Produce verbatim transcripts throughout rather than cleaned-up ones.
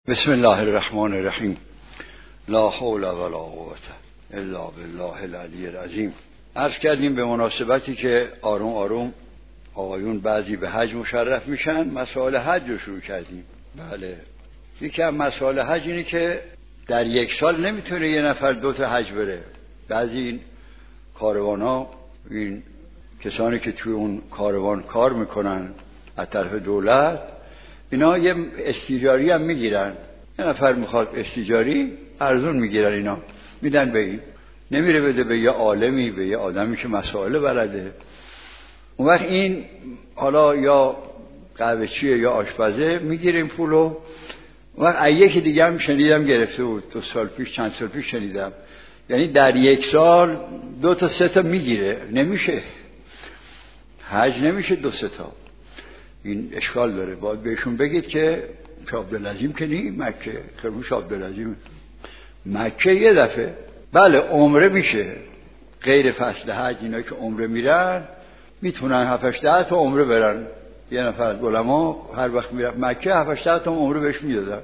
بسم الله الرحمن الرحیم. لا حول ولا قوة الا بالله العلی العظیم. عرض کردیم به مناسبتی که آروم آروم آقایون بعضی به حج مشرف میشن، مسائل حج رو شروع کردیم. بله، یکی از مسائل حج اینه که در یک سال نمیتونه یه نفر دو تا حج بره. بعضی این کاروان ها، این کسانی که توی اون کاروان کار میکنن از طرف دولت، اینا یه استیجاری هم میگیرن. یه نفر میخواد استیجاری، ارزون میگیرن، اینا میدن به این، نمیره بده به یه عالمی، به یه آدمی که مسائل بلده. اون وقت این حالا یا قهوه‌چیه یا آشپزه، میگیریم پولو. اون وقت یکی دیگه هم شنیدم گرفته بود، دو سال پیش چند سال پیش شنیدم، یعنی در یک سال دو تا سه تا میگیره. نمیشه حج، نمیشه دو سه تا. این اشکال داره. باید بهشون بگید که شاه عبدالعظیم که نی، مکه خیلی شاه عبدالعظیم مکه یه دفعه. بله عمره میشه، غیر فصل حج اینا که عمره میرن میتونن هفت هشت تا عمره برن. یه نفر از علما هر وقت میرفت مکه هفت هشت تا عمره بهش میدادن.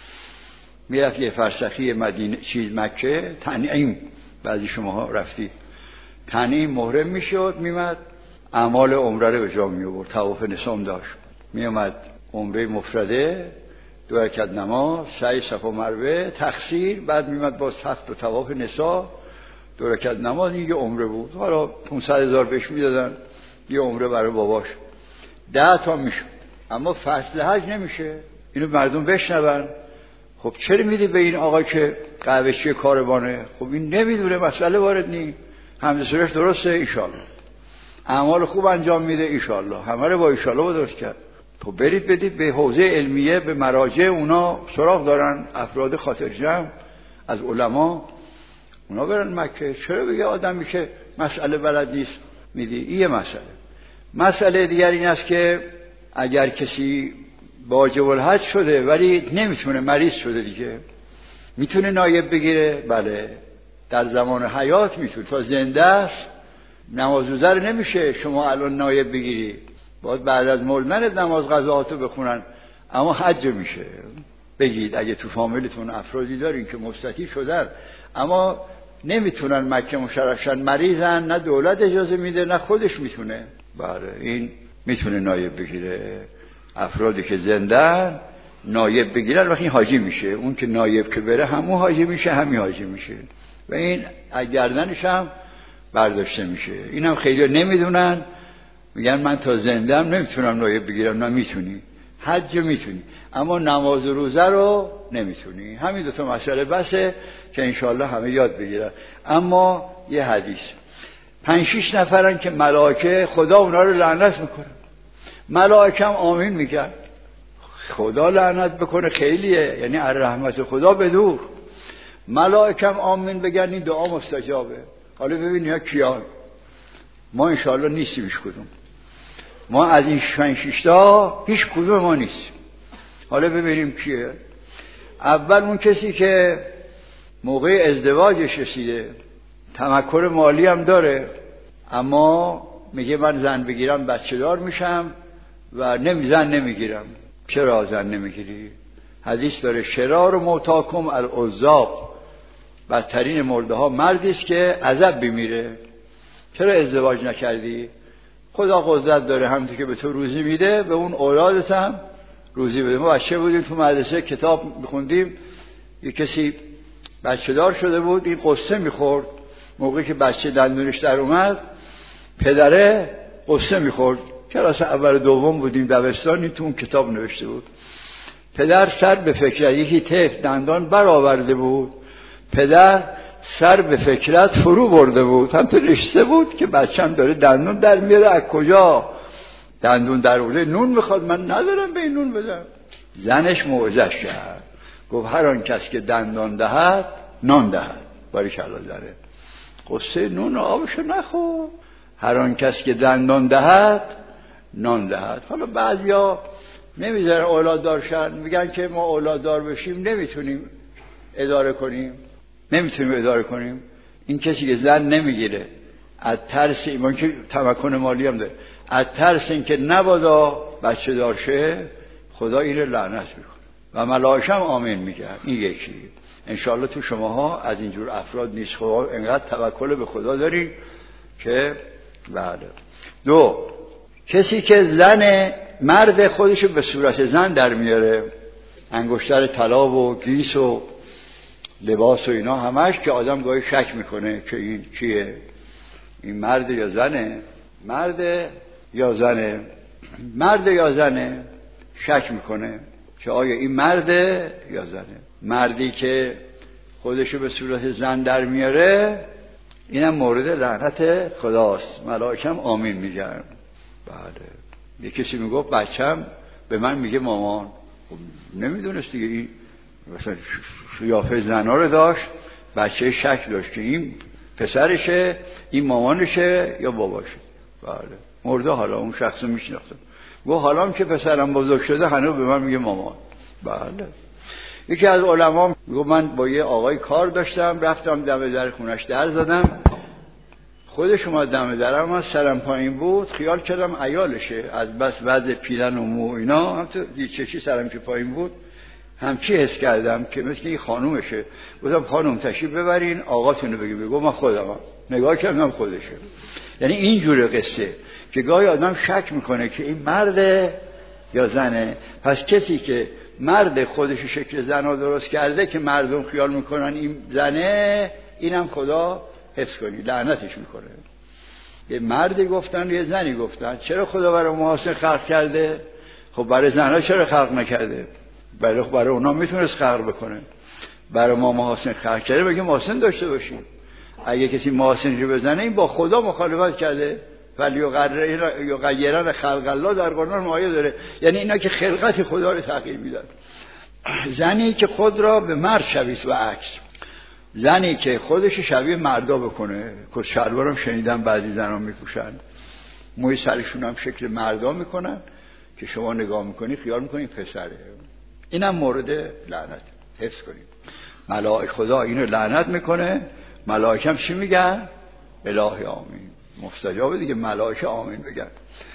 میرفت یه فرسخی مدینه چیز مکه تنعیم، بعضی شماها رفتی تنعیم، محرم میشد، میمد اعمال عمره رو به جا می آورد. طواف نسام داشت، می اومد عمره مفرده، دو رکعت نماز، سعی صفا مروه، تقصیر، بعد می اومد باز هفت و طواف نسا، دو رکعت نماز. این یه عمره بود. حالا پانصد هزار بهش میدادن، یه عمره برای باباش، ده تا میشد. اما فصل حج نمیشه. اینو مردم بشنون. خب چرا میدی به این آقا که قهوه‌چی کاروانه؟ خب این نمیدونه، مسئله وارد نی، حمد سرش درسته، ان شاءالله اعمال خوب انجام میده، ایشالله همه رو با ایشالله با درست کرد. تو برید بدید به حوزه علمیه، به مراجع، اونا سراغ دارن، افراد خاطر جمع از علما، اونا برن مکه. چرا بگه آدمی که مسئله بلد نیست میدی؟ این یه مسئله. مسئله دیگر این است که اگر کسی واجب الحج شده ولی نمیتونه، مریض شده دیگه، میتونه نایب بگیره؟ بله، در زمان حیات میتونه، تا زنده است. نماز روزه رو نمیشه شما الان نایب بگیری، باید بعد از مردن نماز قضاهاتو بخونن. اما حج میشه بگید. اگه تو فامیلتون افرادی دارین که مستطیع شدن اما نمیتونن مکه مشرف شن، مریضن، نه دولت اجازه میده نه خودش میتونه، بله این میتونه نایب بگیره. افرادی که زندن نایب بگیرن وقتی حاجی میشه. اون که نایب که بره همون حاجی میشه، همین حاجی میشه و این گردنش هم برداشته میشه. اینم خیلی نمیدونن، میگن من تا زنده ام نمیتونم نایب بگیرم. نه، میتونی، حج میتونی، اما نماز و روزه رو نمیتونی. همین دو تا مسئله بسه که انشالله همه یاد بگیرن. اما یه حدیث، پنج شیش نفرن که ملائکه خدا اونا رو لعنت میکنه. ملائکه هم آمین میگن. خدا لعنت بکنه خیلیه، یعنی از رحمت خدا بدور. ملائکه هم آمین بگن این دعا مستجابه. حالا ببینید ها کیان؟ ما انشاءالله نیستیمش کدوم. ما از این پنج شش تا هیچ کدوم ما نیستیم. حالا ببینیم کیه. اول اون کسی که موقع ازدواجش رسیده، تمکن مالی هم داره، اما میگه من زن بگیرم بچه دار میشم و نمی زن نمیگیرم. چرا زن نمیگیری؟ حدیث داره شرار موتاکم العزاب، بدترین مرده ها مردی است که عذب بمیره. چرا ازدواج نکردی؟ خدا قدرت داره، همونطور که به تو روزی میده به اون اولادت هم روزی بده. ما بچه بودیم تو مدرسه کتاب میخوندیم، یه کسی بچه دار شده بود، این قصه میخورد موقعی که بچه دندونش در اومد، پدره قصه میخورد. کلاس اول دوم بودیم دبستانی، تو اون کتاب نوشته بود. پدر سر به فکر یکی طفل دندان برآورده بود، پدر سر به فکرت فرو برده بود. هم تو نشسته بود که بچه‌م داره دندون در میاره، از کجا دندون در آورده؟ نون میخواد، من ندارم به این نون بدم. زنش موعظه‌اش کرد، گفت هر آن کس که دندان دهد نان دهد. باریکلا زنه، قصه نون و آبشو نخور. هر آن کس که دندان دهد نان دهد. حالا بعضیا نمیذارن اولاد دارشن، میگن که ما اولاد دار بشیم نمیتونیم اداره کنیم، نمیتونیم اداره کنیم. این کسی که زن نمیگیره از ترس ایمان که تمکن مالی هم داره، از ترس این که نبادا بچه دار شه، خدا این رو لعنت میکنه. و ملائکه هم آمین میگن. این یکی. انشاءالله تو شماها از اینجور افراد نیست. خب انقدر توکل به خدا دارین که بله. دو، کسی که زن مرد خودشو به صورت زن در میاره، انگشتر طلا و گیس و لباس و اینا همش، که آدم گاهی شک میکنه که این کیه، این مرد یا زنه، مرد یا زنه، مرد یا زنه، شک میکنه که آیا این مرده یا زنه. مردی که خودشو به صورت زن در میاره اینم مورد لعنت خداست. ملائکه هم آمین میگن. بله. یه کسی میگفت بچم به من میگه مامان. خب نمیدونست دیگه، این مثلا شیافه زنا رو داشت، بچه شک داشت که این پسرشه، این مامانشه یا باباشه. بله. مرده حالا اون شخص رو میشناختم. گفت حالا که پسرم بزرگ شده هنوز به من میگه مامان. بله. یکی از علما گفت من با یه آقای کار داشتم، رفتم دم در خونش در زدم، خودش اومد دم درم، من سرم پایین بود، خیال کردم عیالشه، از بس وضع پیلن و مو اینا هم تو دیچشی سرم که پایین بود همچی حس کردم که مثل این خانومشه. گفتم خانوم تشریف ببرین آقاتونو بگی. بگو من خودمم. نگاه کردم خودشه. یعنی اینجوره قصه که گاهی آدم شک میکنه که این مرده یا زنه. پس کسی که مرد خودش شکل زنا درست کرده که مردم خیال میکنن این زنه، اینم خدا حفظ کنی لعنتش میکنه. یه مردی گفتن یه زنی گفتن چرا خدا برای محاسن خلق کرده؟ خب برای زنها چرا خلق نکرده؟ برای برای اونا میتونست خلق بکنه. برای ما محاسن خلق کرده بگه محاسن داشته باشیم. اگه کسی محاسن رو بزنه این با خدا مخالفت کرده. ولی یغیرن خلق الله در قرآن آیه داره، یعنی اینا که خلقت خدا رو تغییر میدن. زنی که خود را به مرد شبیه و عکس، زنی که خودش شبیه مردا بکنه، کت شلوارم شنیدم بعضی زنا میپوشن، موی سرشون هم شکل مردا میکنن که شما نگاه میکنی خیال میکنی پسره. اینم مورد لعنت. حفظ کنید. ملائکه خدا اینو لعنت میکنه. ملائکه هم چی میگن؟ الهی آمین. مستجاب دیگه ملائکه آمین بگن.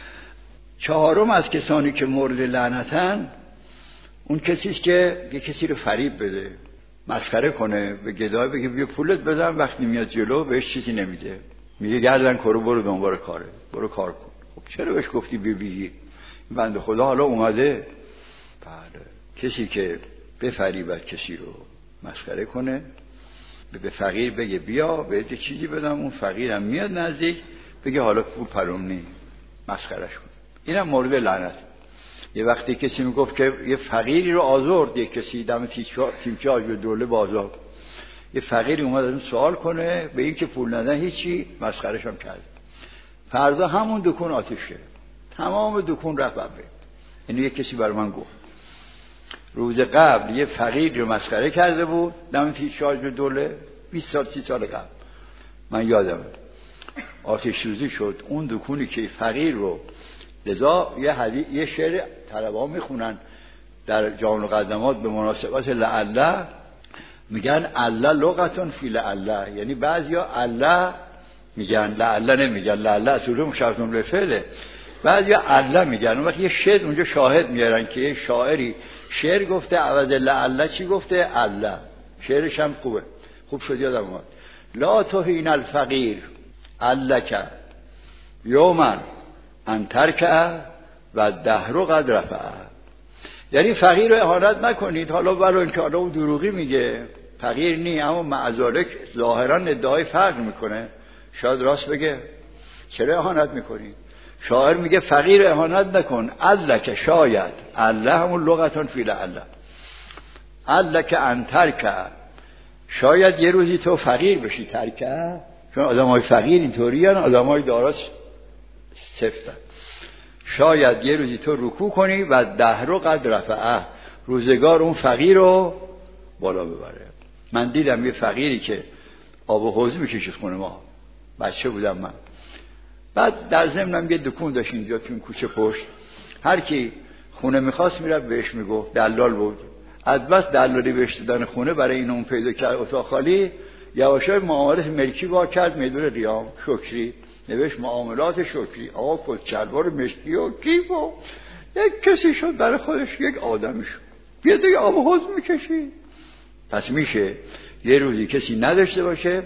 چهارم از کسانی که مورد لعنتن اون کسیست که یه کسی رو فریب بده، مسخره کنه، به گدای بگه بیا پولت بدم، وقتی میاد جلو بهش چیزی نمیده، میگه گردن کرو برو دنبال کاره، برو کار کن. خب چرا بهش گفتی ببیگی؟ بنده خدا حالا اومده. بله. کسی که بفریبد کسی رو، مسخره کنه، به فقیر بگه بیا بهت چیزی بدم، اون فقیرم میاد نزدیک بگه حالا پول پرم نی، مسخرهش کن. اینم مورد لعنت. یه وقتی کسی میگفت که یه فقیری رو آزرد، یه کسی دم تیمچه آج به دوله بازار، یه فقیری اومد از اون سوال کنه، به این که پول ندن هیچی، مسخرهش هم کرد. فردا همون دکون آتیش کرد، تمام دکون رفت ببه. اینو یه کسی برای من گفت. روز قبل یه فقیر رو مسخره کرده بود دم تیمچه آج به دوله، بیست سال سی سال قبل من یادمه. آتش سوزی شد اون دکونی که فقیر رو، لذا یه حدیث یه شعر طلبه‌ها میخونن در جامع القدمات به مناسبت لعله، میگن الله لغتون فی لعله، یعنی بعضیا الله میگن لعله نمیگن، لعله اصولا مشابه به فعله، بعضیا الله میگن. اون وقت یه شعر اونجا شاهد میارن که یه شاعری شعر گفته عوض لعله چی گفته؟ الله. شعرش هم خوبه، خوب شد یادم اومد. لا تهین الفقیر علک یوما ان ترکه و دهر قد رفعه. یعنی فقیر رو اهانت نکنید. حالا برای اینکه حالا اون دروغی میگه فقیر نی، اما معذالک ظاهرا ادعای فقر میکنه، شاید راست بگه، چرا اهانت میکنید؟ شاعر میگه فقیر اهانت نکن، علک شاید، الله همون لغتون فی لعله، علک ان ترکه، شاید یه روزی تو فقیر بشی. ترکه چون آدم های فقیر اینطوری هن، آدم های داراست سفتن. شاید یه روزی تو رکوع کنی و دهر رو قد رفعه، روزگار اون فقیر رو بالا ببره. من دیدم یه فقیری که آب و حوض میکشید خونه ما، بچه بودم من. بعد در ضمنم یه دکون داشت اینجا تو این کوچه پشت، هر کی خونه میخواست میرفت بهش میگفت، دلال بود. از بس دلالی بهش دادن خونه برای این اون پیدا کرد اتاق خالی، یواشای معاملات ملکی وا کرد، میدون ریام شکری نوشت معاملات شکری. آقا کت شلوار مشکی و کیف و یک کسی شد برای خودش، یک آدمی شد. بیا دیگه آب حوض میکشی. پس میشه یه روزی کسی نداشته باشه.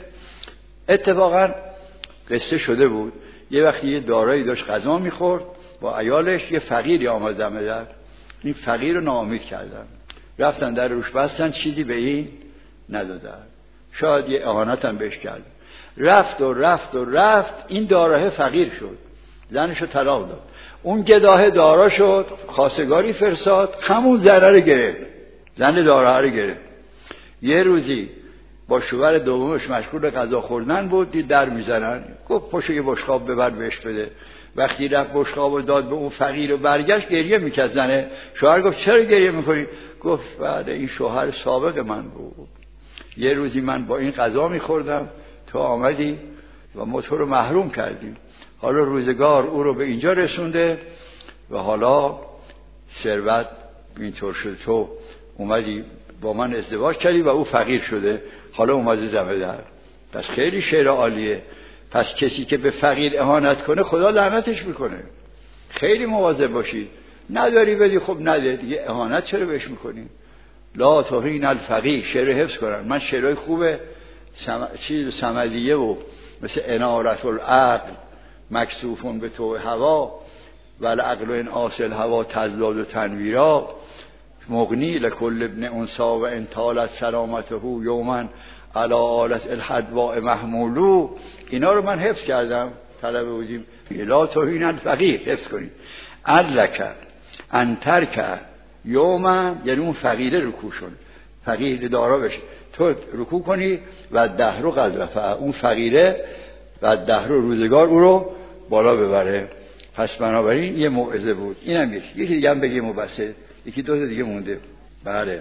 اتفاقا قصه شده بود یه وقتی یه دارایی داشت غذا میخورد با عیالش، یه فقیری آمد دم در، این فقیر رو ناامید کردن، رفتن در روش بستن، چیزی به این ندادن، شاید یه اهانت هم بهش کرد. رفت و رفت و رفت، این داراه فقیر شد، زنشو طلاق داد. اون گداه دارا شد، خواستگاری فرستاد، همون زنه رو گرفت، زن داراه رو گرفت. یه روزی با شوهر دومش مشغول به غذا خوردن بود، دید در میزنن، گفت پاشو یه بشقاب ببر بهش بده. وقتی رفت بشقاب رو داد به اون فقیر و برگشت، گریه میکرد زنه. شوهر گفت چرا گریه میکنی؟ گفت بعد این شوهر سابق من بود، یه روزی من با این غذا میخوردم، تو آمدی و ما تو رو محروم کردیم، حالا روزگار او رو به اینجا رسونده و حالا ثروت اینطور شد، تو اومدی با من ازدواج کردی و او فقیر شده، حالا اومده دم در. پس خیلی شعر عالیه. پس کسی که به فقیر اهانت کنه خدا لعنتش میکنه. خیلی مواظب باشید. نداری بدی، خب نده دیگه، اهانت چرا بهش میکنی؟ لا تهین الفقیر. شعر حفظ کنن. من شعرهای خوبه سم... چیز سمدیه و مثل انارت العقل مکسوفون به تو هوا و العقل این آسل هوا تزداد و تنویرا مغنی لکل ابن انسا و انطالت سلامته یومن علا آلت الحدواء محمولو. اینا رو من حفظ کردم. طلب بودیم لا توهین الفقیر حفظ کنید. ادلک انترک یومن، یعنی اون فقیره رکوع شد، فقیر دارا بشه، تو رکوع کنی و دهر و قذرفه، اون فقیره و دهر و روزگار او رو بالا ببره. پس بنابراین یه موعظه بود. اینم یکی یکی دیگه هم بگیم مبسط، یکی دو تا دیگه مونده. بله.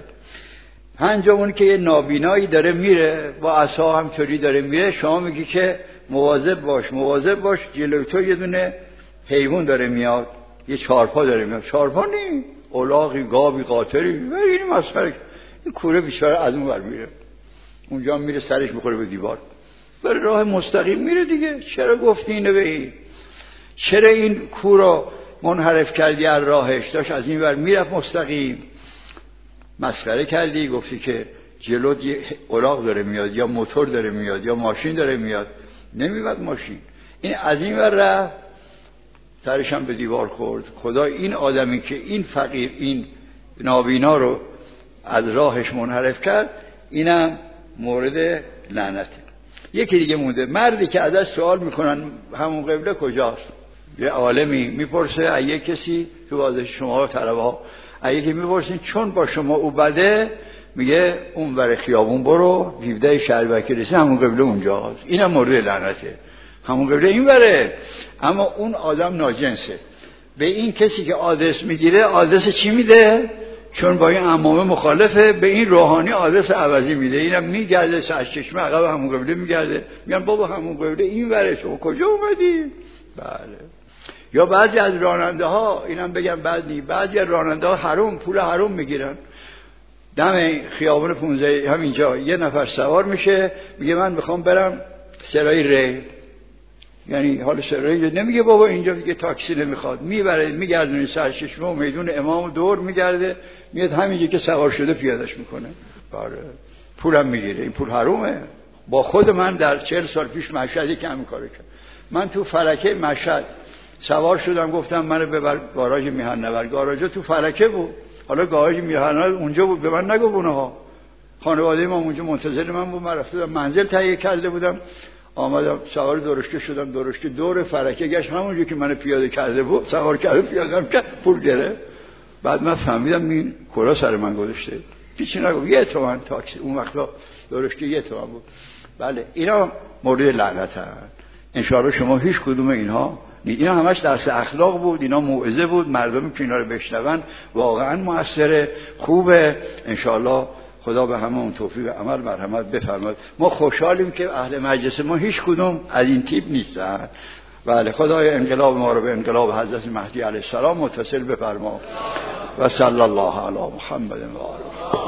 پنجمون که یه نابینایی داره میره با عصا همطوری داره میره، شما میگی که مواظب باش مواظب باش، جلوی تو یه دونه حیوان داره میاد، یه چارپا داره میاد. چارپا نی، الاغی، گاوی، قاطری، این مسخره. این کوره بیچاره از اون ور میره، اونجا میره سرش میخوره به دیوار. بر راه مستقیم میره دیگه. چرا گفتی اینو به این؟ چرا این کورو منحرف کردی از راهش؟ داشت از این ور میرفت مستقیم، مسخره کردی، گفتی که جلوت یه الاغ داره میاد یا موتور داره میاد یا ماشین داره میاد. نمیاد ماشین، این از این ور رفت، سرش هم به دیوار خورد. خدا این آدمی که این فقیر این نابینا رو از راهش منحرف کرد، اینم مورد لعنته. یکی دیگه مونده، مردی که ازش سوال میکنن همون قبله کجاست. یه عالمی میپرسه از یک کسی تو بازش شما طلبه ها، از یکی میپرسین چون با شما او بده، میگه اون ور خیابون برو، دیوده شهربکی رسی، همون قبله اونجاست. اینم مورد لعنته. همون قبله این وره، اما اون آدم ناجنسه. به این کسی که آدرس میگیره آدرس چی میده؟ چون با این عمامه مخالفه، به این روحانی آدرس عوضی میده. اینم میگرده سر چشمه عقب همون قبله میگرده، میگن بابا همون قبله این وره، شما کجا اومدی؟ بله. یا بعضی از راننده ها، اینم بگم بعضی بعضی از راننده ها حرام پول حرام میگیرن. دم خیابون پونزده همینجا یه نفر سوار میشه، میگه من میخوام برم سرای ری، یعنی حال سرای نمیگه بابا اینجا دیگه تاکسی نمیخواد، میبره میگردونه سرچشمه و میدون امام دور میگرده، میاد همینجا که سوار شده پیادش میکنه. بله. پولم میگیره. این پول حرامه. با خود من در چهل سال پیش مشهدی که همین کارو کرد. من تو فلکه مشهد سوار شدم، گفتم منو ببر گاراژ میهنور. گاراژ تو فلکه بود، حالا گاراژ میهنور اونجا بود. به من نگو اونها، خانواده ما اونجا منتظر من بود. من رفتم منزل تهیه کرده بودم، آمدم سوار درشکه شدم. درشکه دور فلکه گشت، همونجا که منو پیاده کرده بود سوار کرده، پیاده‌ام کرد، پول گرفت. بعد من فهمیدم این کلا سر من گذاشته. هیچی نگفت. یه تومن تاکسی اون وقتا درشکه یه تومن بود. بله. اینا مورد لعنتن. ان شاء الله شما هیچ کدوم اینها، اینا همش درس اخلاق بود، اینا موعظه بود. مردمی که اینا رو بشنون واقعا موثره، خوبه. ان شاء الله خدا به همون توفیق عمل مرحمت بفرماید. ما خوشحالیم که اهل مجلس ما هیچ کدوم از این تیپ نیستن. بله. خدای انقلاب ما رو به انقلاب حضرت مهدی علیه السلام متصل بفرما. و صلی الله علی محمد و آله.